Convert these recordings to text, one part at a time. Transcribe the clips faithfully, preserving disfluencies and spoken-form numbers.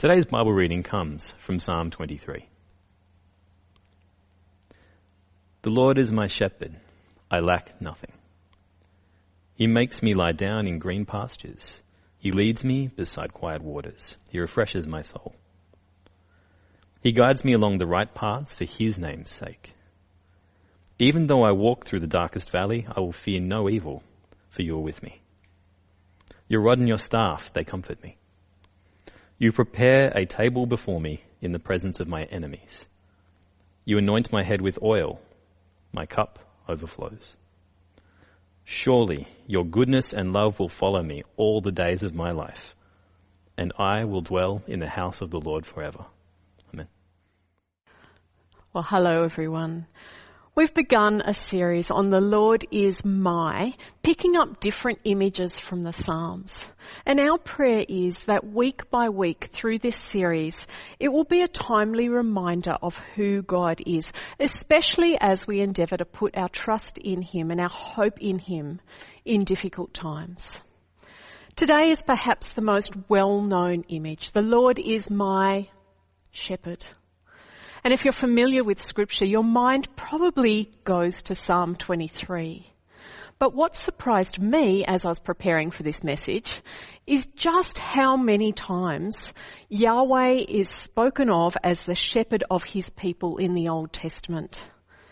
Today's Bible reading comes from Psalm twenty-three. The Lord is my shepherd, I lack nothing. He makes me lie down in green pastures. He leads me beside quiet waters. He refreshes my soul. He guides me along the right paths for his name's sake. Even though I walk through the darkest valley, I will fear no evil, for you are with me. Your rod and your staff, they comfort me. You prepare a table before me in the presence of my enemies. You anoint my head with oil. My cup overflows. Surely your goodness and love will follow me all the days of my life, and I will dwell in the house of the Lord forever. Amen. Well, hello everyone. We've begun a series on the Lord is my, picking up different images from the Psalms. And our prayer is that week by week through this series, it will be a timely reminder of who God is, especially as we endeavour to put our trust in him and our hope in him in difficult times. Today is perhaps the most well-known image. The Lord is my shepherd. And if you're familiar with Scripture, your mind probably goes to Psalm twenty-three. But what surprised me as I was preparing for this message is just how many times Yahweh is spoken of as the shepherd of his people in the Old Testament.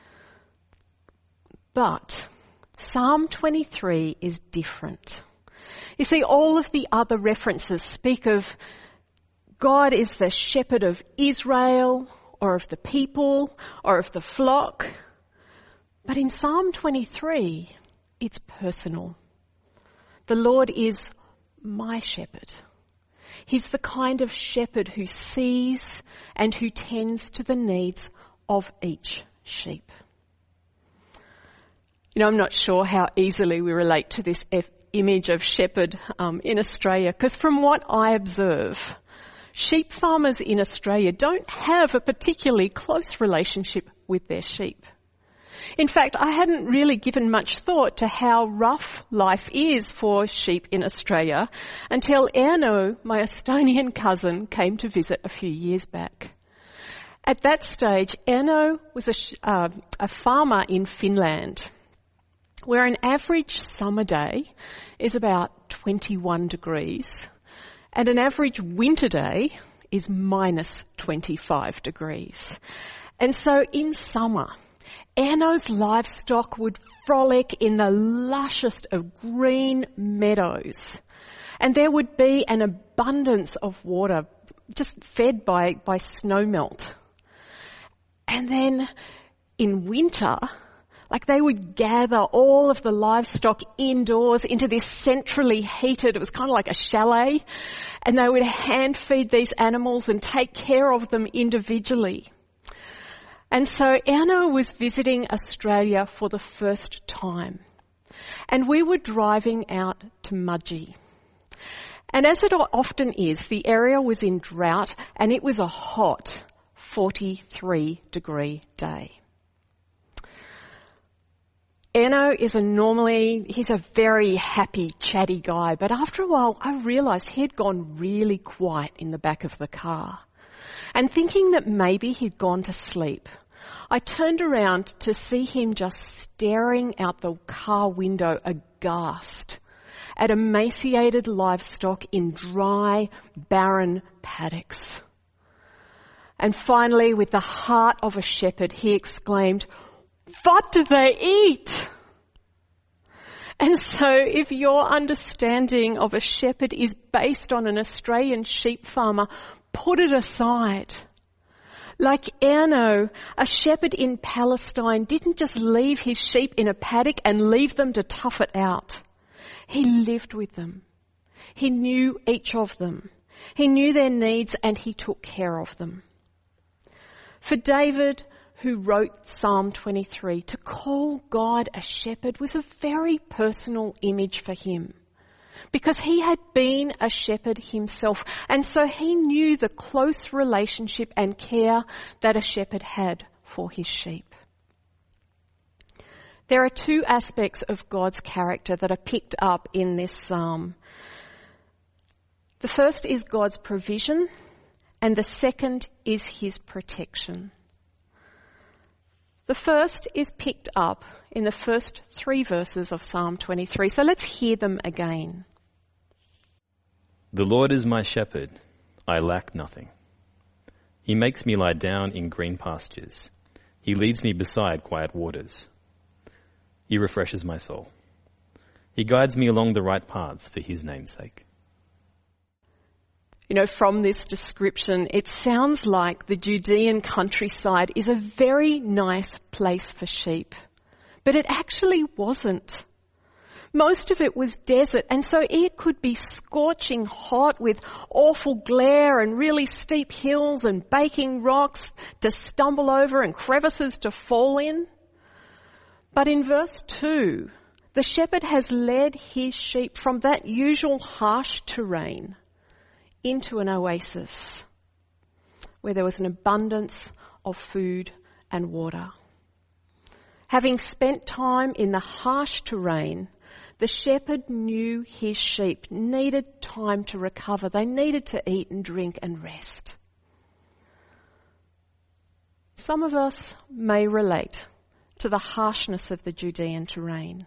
But Psalm twenty-three is different. You see, all of the other references speak of God is the shepherd of Israel, or of the people, or of the flock. But in Psalm twenty-three, it's personal. The Lord is my shepherd. He's the kind of shepherd who sees and who tends to the needs of each sheep. You know, I'm not sure how easily we relate to this F- image of shepherd um, in Australia, because from what I observe, sheep farmers in Australia don't have a particularly close relationship with their sheep. In fact, I hadn't really given much thought to how rough life is for sheep in Australia until Erno, my Estonian cousin, came to visit a few years back. At that stage, Erno was a, sh- uh, a farmer in Finland, where an average summer day is about twenty-one degrees. And an average winter day is minus twenty-five degrees. And so in summer, Erno's livestock would frolic in the lushest of green meadows. And there would be an abundance of water just fed by, by snowmelt. And then in winter, like they would gather all of the livestock indoors into this centrally heated, it was kind of like a chalet, and they would hand feed these animals and take care of them individually. And so Erno was visiting Australia for the first time, and we were driving out to Mudgee. And as it often is, the area was in drought and it was a hot forty-three degree day. Erno is a normally, he's a very happy, chatty guy, but after a while I realised he had gone really quiet in the back of the car. And thinking that maybe he'd gone to sleep, I turned around to see him just staring out the car window aghast at emaciated livestock in dry, barren paddocks. And finally, with the heart of a shepherd, he exclaimed, "What do they eat?" And so if your understanding of a shepherd is based on an Australian sheep farmer, put it aside. Like Erno, a shepherd in Palestine didn't just leave his sheep in a paddock and leave them to tough it out. He lived with them. He knew each of them. He knew their needs and he took care of them. For David, who wrote Psalm twenty-three, to call God a shepherd was a very personal image for him, because he had been a shepherd himself, and so he knew the close relationship and care that a shepherd had for his sheep. There are two aspects of God's character that are picked up in this psalm. The first is God's provision, and the second is his protection. The first is picked up in the first three verses of Psalm twenty-three, so let's hear them again. The Lord is my shepherd, I lack nothing. He makes me lie down in green pastures. He leads me beside quiet waters. He refreshes my soul. He guides me along the right paths for his name's sake. You know, from this description, it sounds like the Judean countryside is a very nice place for sheep. But it actually wasn't. Most of it was desert, and so it could be scorching hot with awful glare and really steep hills and baking rocks to stumble over and crevices to fall in. But in verse two, the shepherd has led his sheep from that usual harsh terrain into an oasis where there was an abundance of food and water. Having spent time in the harsh terrain, the shepherd knew his sheep needed time to recover. They needed to eat and drink and rest. Some of us may relate to the harshness of the Judean terrain.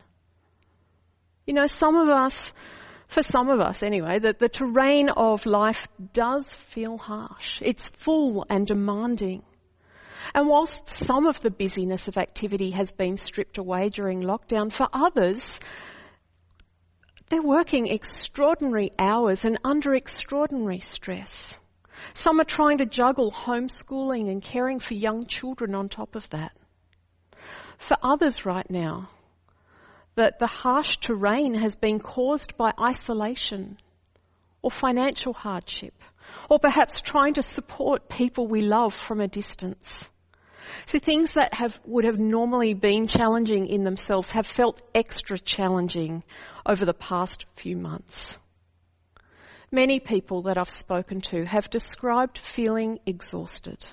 You know, some of us, for some of us anyway, that the terrain of life does feel harsh. It's full and demanding. And whilst some of the busyness of activity has been stripped away during lockdown, for others, they're working extraordinary hours and under extraordinary stress. Some are trying to juggle homeschooling and caring for young children on top of that. For others right now, that the harsh terrain has been caused by isolation or financial hardship, or perhaps trying to support people we love from a distance. So things that have would have normally been challenging in themselves have felt extra challenging over the past few months. Many people that I've spoken to have described feeling exhausted.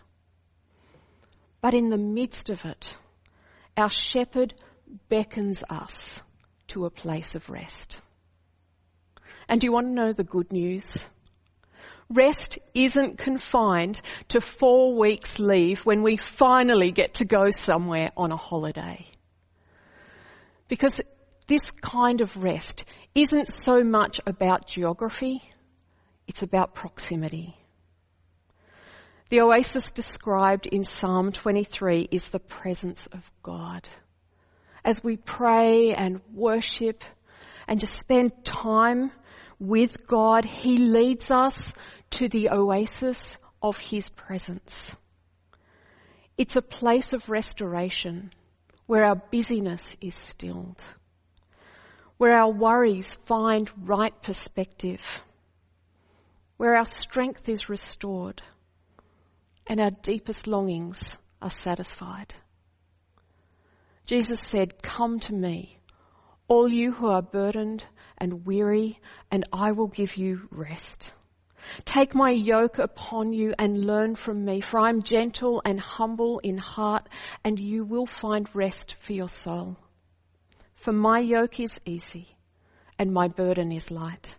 But in the midst of it, our shepherd beckons us to a place of rest. And do you want to know the good news? Rest isn't confined to four weeks leave when we finally get to go somewhere on a holiday. Because this kind of rest isn't so much about geography, it's about proximity. The oasis described in Psalm twenty-three is the presence of God. As we pray and worship and just spend time with God, he leads us to the oasis of his presence. It's a place of restoration where our busyness is stilled, where our worries find right perspective, where our strength is restored and our deepest longings are satisfied. Jesus said, "Come to me, all you who are burdened and weary, and I will give you rest. Take my yoke upon you and learn from me, for I am gentle and humble in heart, and you will find rest for your soul. For my yoke is easy and my burden is light."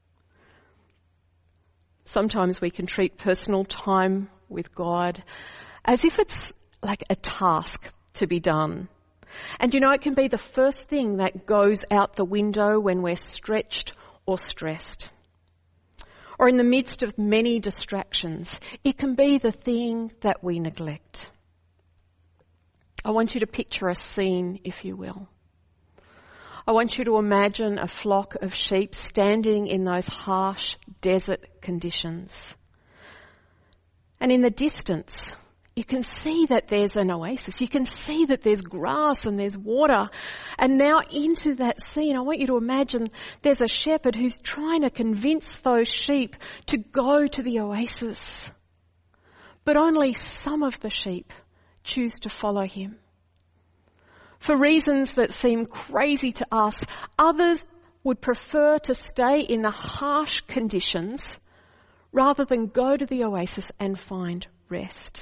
Sometimes we can treat personal time with God as if it's like a task to be done. And you know, it can be the first thing that goes out the window when we're stretched or stressed. Or in the midst of many distractions, it can be the thing that we neglect. I want you to picture a scene, if you will. I want you to imagine a flock of sheep standing in those harsh desert conditions. And in the distance, you can see that there's an oasis. You can see that there's grass and there's water. And now into that scene, I want you to imagine there's a shepherd who's trying to convince those sheep to go to the oasis. But only some of the sheep choose to follow him. For reasons that seem crazy to us, others would prefer to stay in the harsh conditions rather than go to the oasis and find rest.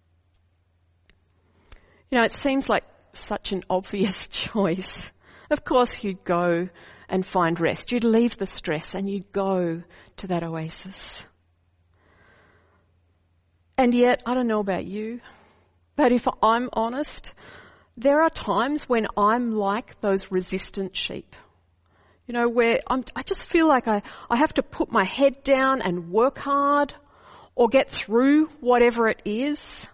You know, it seems like such an obvious choice. Of course you'd go and find rest. You'd leave the stress and you'd go to that oasis. And yet, I don't know about you, but if I'm honest, there are times when I'm like those resistant sheep. You know, where I'm, I just feel like I, I have to put my head down and work hard or get through whatever it is.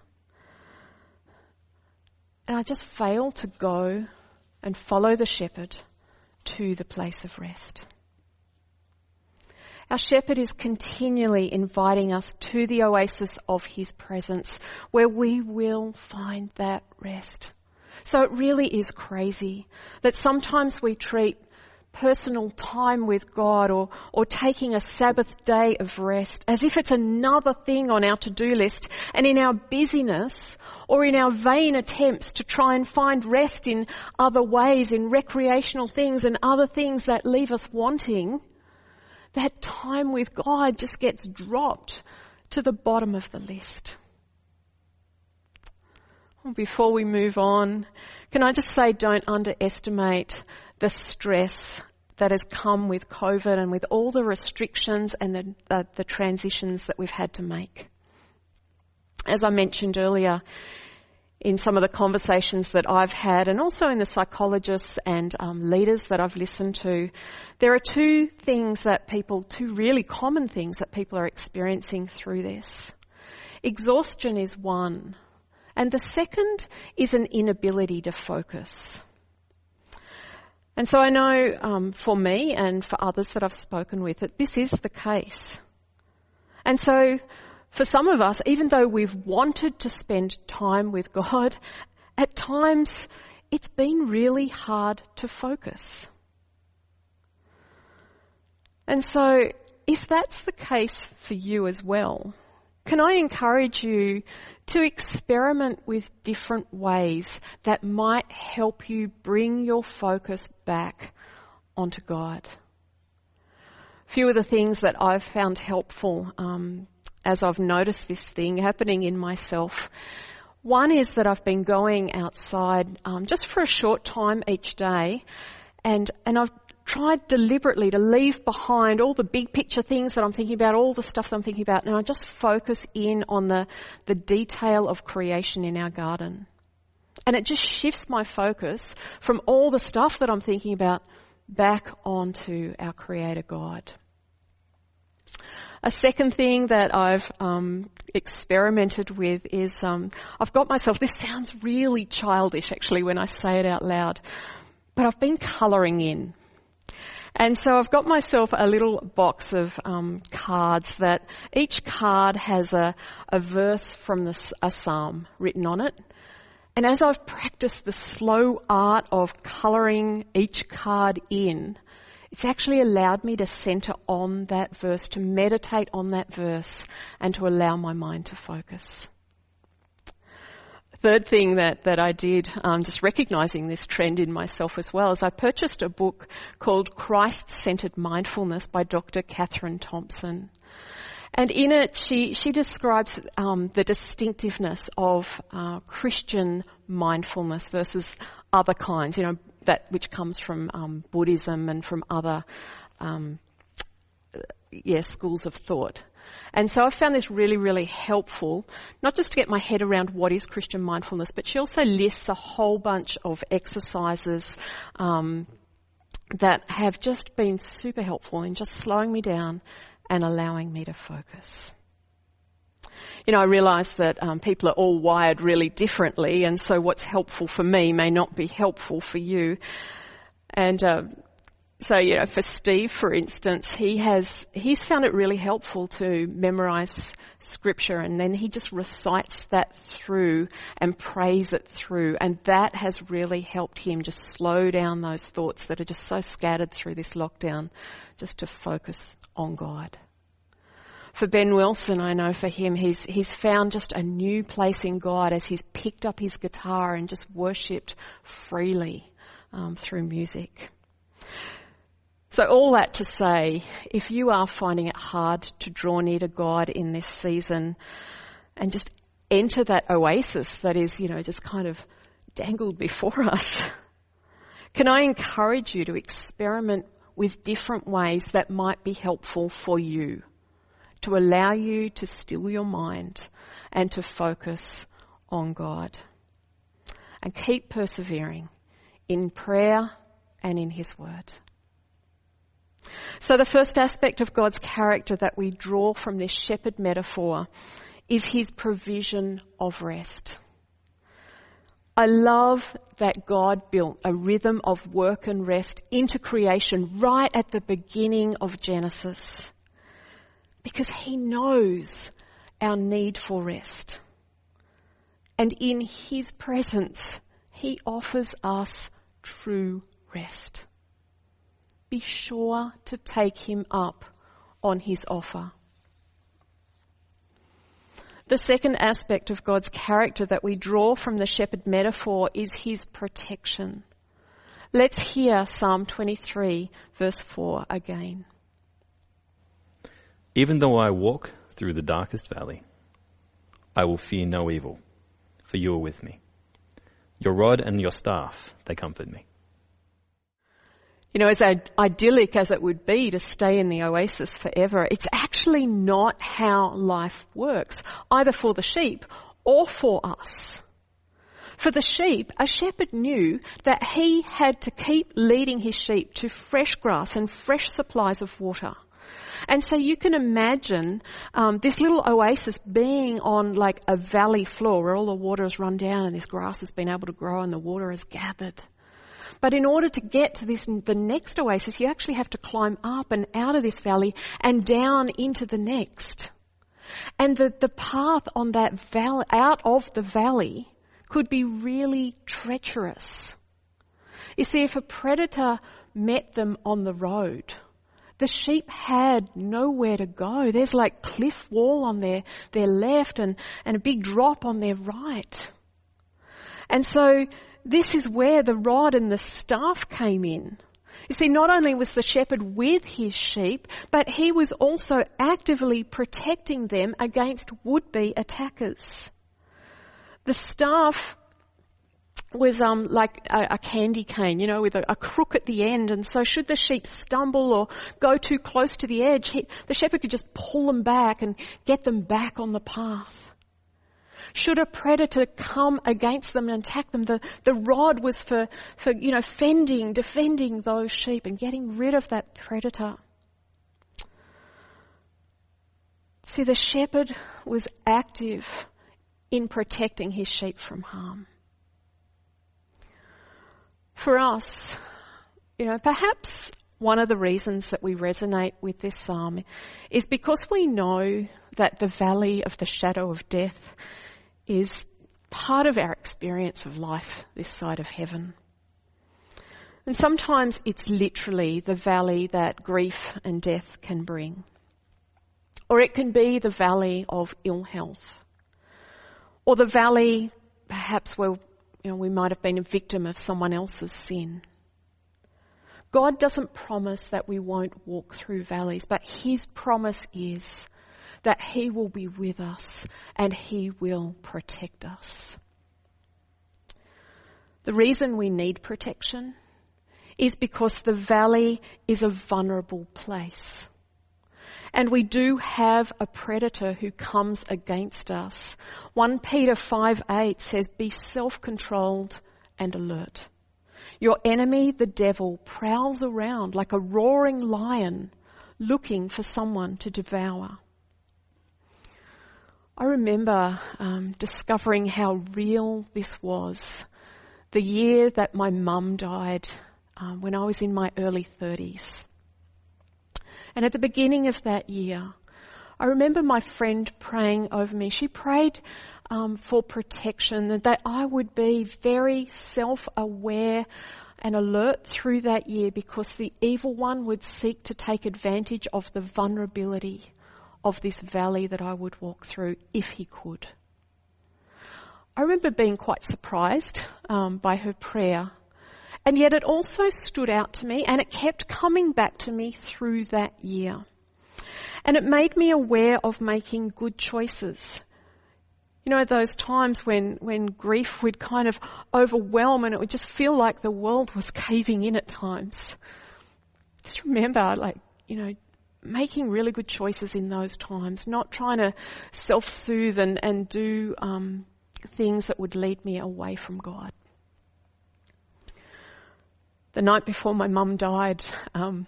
And I just fail to go and follow the shepherd to the place of rest. Our shepherd is continually inviting us to the oasis of his presence where we will find that rest. So it really is crazy that sometimes we treat personal time with God or, or taking a Sabbath day of rest as if it's another thing on our to-do list, and in our busyness or in our vain attempts to try and find rest in other ways, in recreational things and other things that leave us wanting, that time with God just gets dropped to the bottom of the list. Well, before we move on, can I just say, don't underestimate the stress that has come with COVID and with all the restrictions and the, the, the transitions that we've had to make. As I mentioned earlier, in some of the conversations that I've had, and also in the psychologists and um, leaders that I've listened to, there are two things that people, two really common things that people are experiencing through this. Exhaustion is one, and the second is an inability to focus. And so I know um, for me and for others that I've spoken with that this is the case. And so for some of us, even though we've wanted to spend time with God, at times it's been really hard to focus. And so if that's the case for you as well, can I encourage you to experiment with different ways that might help you bring your focus back onto God? A few of the things that I've found helpful um, as I've noticed this thing happening in myself. One is that I've been going outside um, just for a short time each day, and, and I've tried deliberately to leave behind all the big picture things that I'm thinking about, all the stuff that I'm thinking about, and I just focus in on the, the detail of creation in our garden. And it just shifts my focus from all the stuff that I'm thinking about back onto our Creator God. A second thing that I've um, experimented with is um, I've got myself, this sounds really childish actually when I say it out loud, but I've been colouring in. And so I've got myself a little box of um, cards that each card has a, a verse from the, a psalm written on it. And as I've practiced the slow art of colouring each card in, it's actually allowed me to centre on that verse, to meditate on that verse, and to allow my mind to focus. Third thing that, that I did, um, just recognising this trend in myself as well, is I purchased a book called Christ-Centred Mindfulness by Doctor Catherine Thompson. And in it, she, she describes um, the distinctiveness of uh, Christian mindfulness versus other kinds, you know, that which comes from um, Buddhism and from other um, yeah, schools of thought. And so I found this really, really helpful, not just to get my head around what is Christian mindfulness, but she also lists a whole bunch of exercises um, that have just been super helpful in just slowing me down and allowing me to focus. You know, I realise that um, people are all wired really differently, and so what's helpful for me may not be helpful for you. And uh, so, you know, for Steve, for instance, he has, he's found it really helpful to memorise scripture, and then he just recites that through and prays it through, and that has really helped him just slow down those thoughts that are just so scattered through this lockdown, just to focus on God. For Ben Wilson, I know for him, he's he's found just a new place in God as he's picked up his guitar and just worshipped freely um, through music. So all that to say, if you are finding it hard to draw near to God in this season and just enter that oasis that is, you know, just kind of dangled before us, can I encourage you to experiment with different ways that might be helpful for you, to allow you to still your mind and to focus on God. And keep persevering in prayer and in his word. So the first aspect of God's character that we draw from this shepherd metaphor is his provision of rest. I love that God built a rhythm of work and rest into creation right at the beginning of Genesis, because he knows our need for rest. And in his presence, he offers us true rest. Be sure to take him up on his offer. The second aspect of God's character that we draw from the shepherd metaphor is his protection. Let's hear Psalm twenty-three, verse four again. Even though I walk through the darkest valley, I will fear no evil, for you are with me. Your rod and your staff, they comfort me. You know, as idyllic as it would be to stay in the oasis forever, it's actually not how life works, either for the sheep or for us. For the sheep, a shepherd knew that he had to keep leading his sheep to fresh grass and fresh supplies of water. And so you can imagine um, this little oasis being on like a valley floor where all the water has run down and this grass has been able to grow and the water has gathered. But in order to get to this, the next oasis, you actually have to climb up and out of this valley and down into the next. And the, the path on that valley, out of the valley, could be really treacherous. You see, if a predator met them on the road, the sheep had nowhere to go. There's like cliff wall on their, their left and, and a big drop on their right. And so this is where the rod and the staff came in. You see, not only was the shepherd with his sheep, but he was also actively protecting them against would-be attackers. The staff was um like a, a candy cane, you know, with a, a crook at the end, and so should the sheep stumble or go too close to the edge, he, the shepherd could just pull them back and get them back on the path. Should a predator come against them and attack them, the, the rod was for, for, you know, fending, defending those sheep and getting rid of that predator. See, the shepherd was active in protecting his sheep from harm. For us, you know, perhaps one of the reasons that we resonate with this psalm is because we know that the valley of the shadow of death is part of our experience of life this side of heaven. And sometimes it's literally the valley that grief and death can bring. Or it can be the valley of ill health. Or the valley, perhaps, where you know, we might have been a victim of someone else's sin. God doesn't promise that we won't walk through valleys, but his promise is that he will be with us and he will protect us. The reason we need protection is because the valley is a vulnerable place. And we do have a predator who comes against us. First Peter five eight says, "Be self-controlled and alert. Your enemy, the devil, prowls around like a roaring lion looking for someone to devour." I remember um, discovering how real this was the year that my mum died, um, when I was in my early thirties. And at the beginning of that year, I remember my friend praying over me. She prayed um, for protection, that I would be very self-aware and alert through that year, because the evil one would seek to take advantage of the vulnerability of this valley that I would walk through if he could. I remember being quite surprised um, by her prayer, and yet it also stood out to me, and it kept coming back to me through that year. And it made me aware of making good choices. You know, those times when, when grief would kind of overwhelm and it would just feel like the world was caving in at times. Just remember, like, you know, making really good choices in those times, not trying to self-soothe and, and do um, things that would lead me away from God. The night before my mum died, um,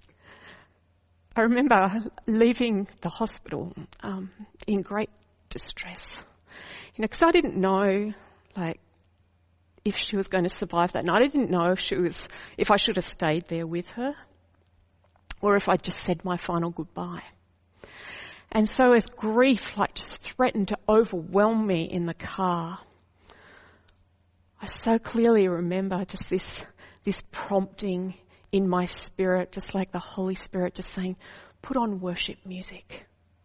I remember leaving the hospital um, in great distress. You know, because I didn't know, like, if she was going to survive that night. I didn't know if she was, if I should have stayed there with her, or if I just said my final goodbye. And so as grief like just threatened to overwhelm me in the car, I so clearly remember just this, this prompting in my spirit, just like the Holy Spirit just saying, put on worship music.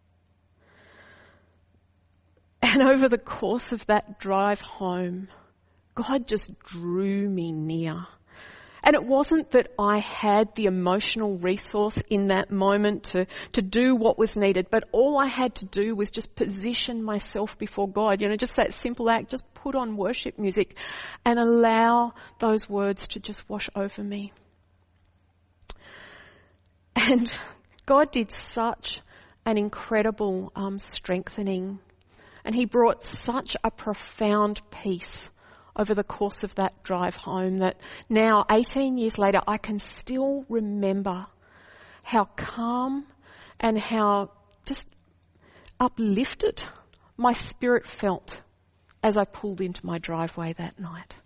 And over the course of that drive home, God just drew me near. And it wasn't that I had the emotional resource in that moment to, to do what was needed, but all I had to do was just position myself before God. You know, just that simple act, just put on worship music and allow those words to just wash over me. And God did such an incredible um, strengthening, and he brought such a profound peace over the course of that drive home that now, eighteen years later, I can still remember how calm and how just uplifted my spirit felt as I pulled into my driveway that night.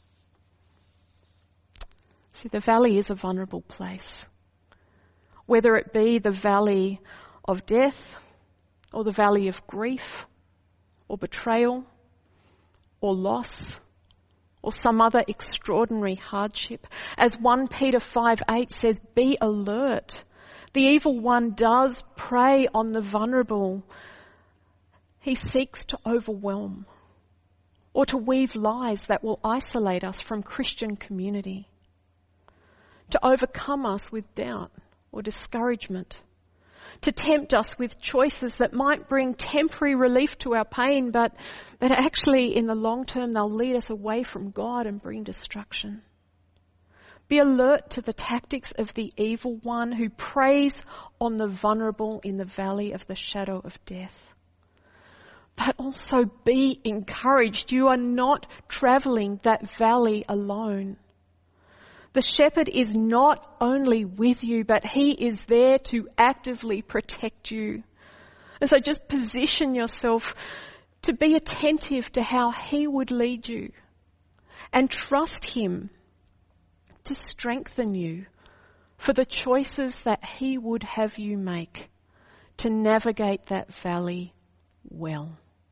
See, the valley is a vulnerable place. Whether it be the valley of death or the valley of grief or betrayal or loss or some other extraordinary hardship. As First Peter five eight says, be alert. The evil one does prey on the vulnerable. He seeks to overwhelm or to weave lies that will isolate us from Christian community, to overcome us with doubt or discouragement, to tempt us with choices that might bring temporary relief to our pain, but, but actually in the long term they'll lead us away from God and bring destruction. Be alert to the tactics of the evil one who preys on the vulnerable in the valley of the shadow of death. But also be encouraged. You are not travelling that valley alone. The shepherd is not only with you, but he is there to actively protect you. And so just position yourself to be attentive to how he would lead you and trust him to strengthen you for the choices that he would have you make to navigate that valley well.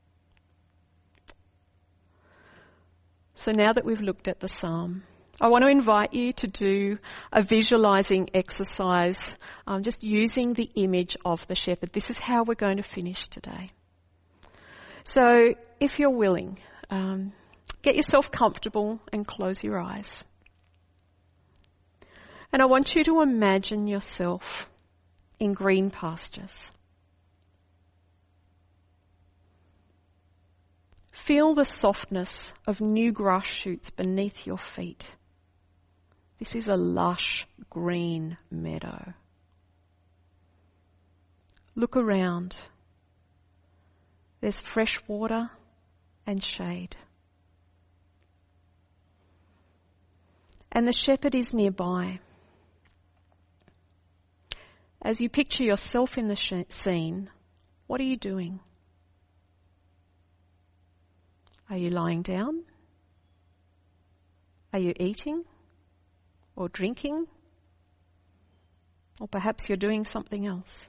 So now that we've looked at the psalm, I want to invite you to do a visualizing exercise, um, just using the image of the shepherd. This is how we're going to finish today. So if you're willing, um, get yourself comfortable and close your eyes. And I want you to imagine yourself in green pastures. Feel the softness of new grass shoots beneath your feet. This is a lush green meadow. Look around. There's fresh water and shade. And the shepherd is nearby. As you picture yourself in the sh- scene, what are you doing? Are you lying down? Are you eating or drinking? Or perhaps you're doing something else.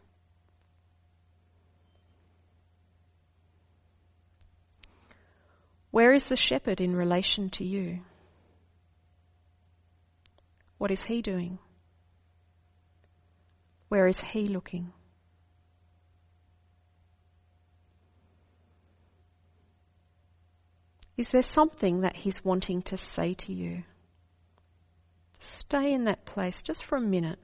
Where is the shepherd in relation to you? What is he doing? Where is he looking? Is there something that he's wanting to say to you? Stay in that place just for a minute.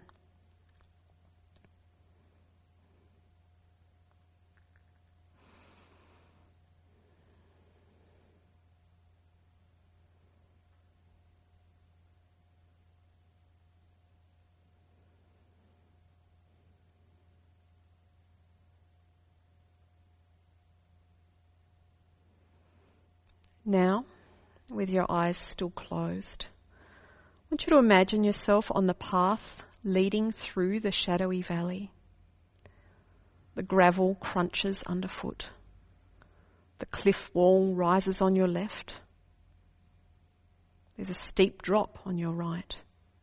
Now, with your eyes still closed, I want you to imagine yourself on the path leading through the shadowy valley. The gravel crunches underfoot. The cliff wall rises on your left. There's a steep drop on your right.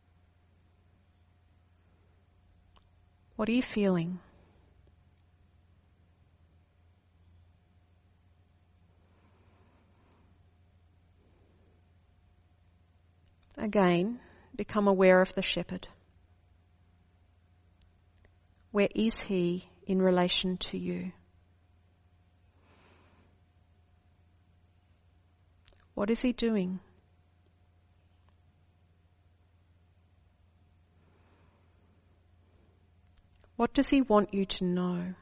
What are you feeling? Again, become aware of the shepherd. Where is he in relation to you? What is he doing? What does he want you to know?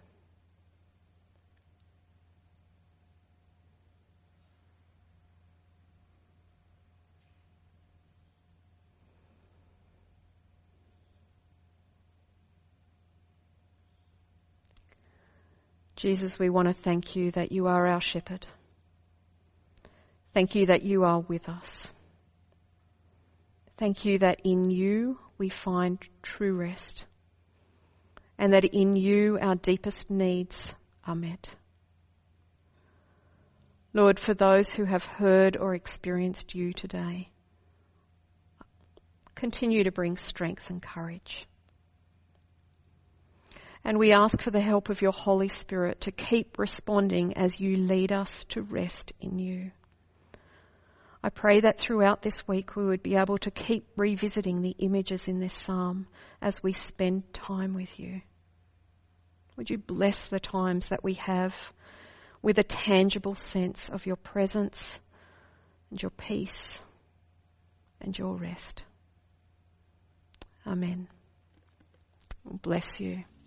Jesus, we want to thank you that you are our shepherd. Thank you that you are with us. Thank you that in you we find true rest, and that in you our deepest needs are met. Lord, for those who have heard or experienced you today, continue to bring strength and courage. And we ask for the help of your Holy Spirit to keep responding as you lead us to rest in you. I pray that throughout this week we would be able to keep revisiting the images in this psalm as we spend time with you. Would you bless the times that we have with a tangible sense of your presence and your peace and your rest. Amen. Bless you.